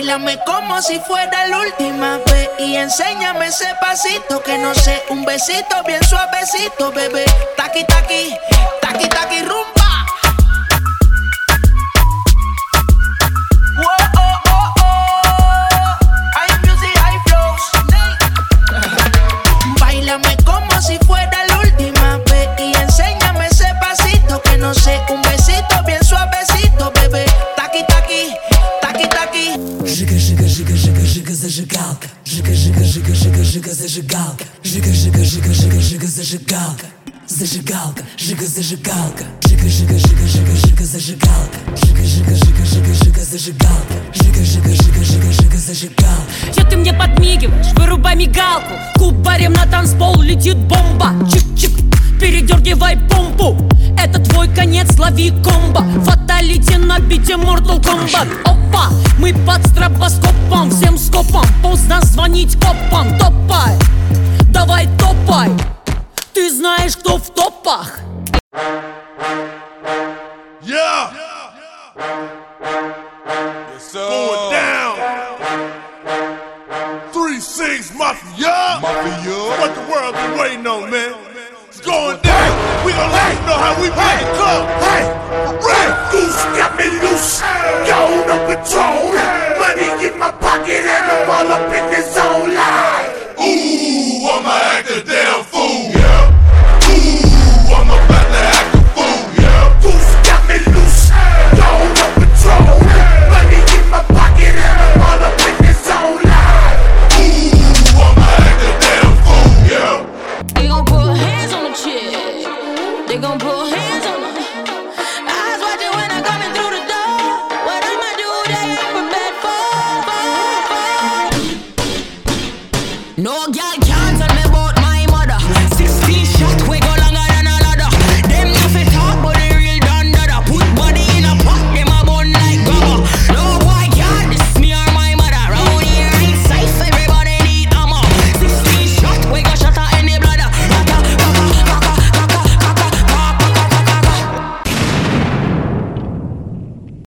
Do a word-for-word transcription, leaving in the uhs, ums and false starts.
Báilame como si fuera la última vez y enséñame ese pasito que no sé, un besito bien suavecito, bebé. Taqui, taqui, taqui, taqui, rumba. Como si fuera la última vez y enséñame ese pasito que no sé, un besito bien suavecito, bebé. Taqui, taqui, taqui, taqui. Жига, жига, жига, жига, жига, зажигалка. Жига, жига, жига, жига, жига, зажигалка. Жига, жига, жига, жига, жига, зажигалка. Зажигалка, жига, зажигалка. Жига, жига, жига, жига, жига, зажигалка. Жига, жига, жига, жига, жига, зажигалка. Жига, жига, жига, жига, жига, зажигалка. Чё ты мне подмигиваешь? Вырубай мигалку. Кубарем на танцпол летит бомба. Чик-чик, передергивай помпу. Это твой конец, лови комбо. Фаталити на бите Mortal Kombat. Опа, мы под стробоскопом, всем скопом. Поздно звонить копам. Топай, давай топай. Ты знаешь, кто в топах. Yeah. Yes, sir. Going down. Three six Mafia. Mafia. What the world been waiting on, man? It's going down. We gonna let you know how we play the club. Hey, Red Goose got me loose. Gone up Patron. Money in my pocket and I'm all up in the zone line. Ooh, I'ma act a damn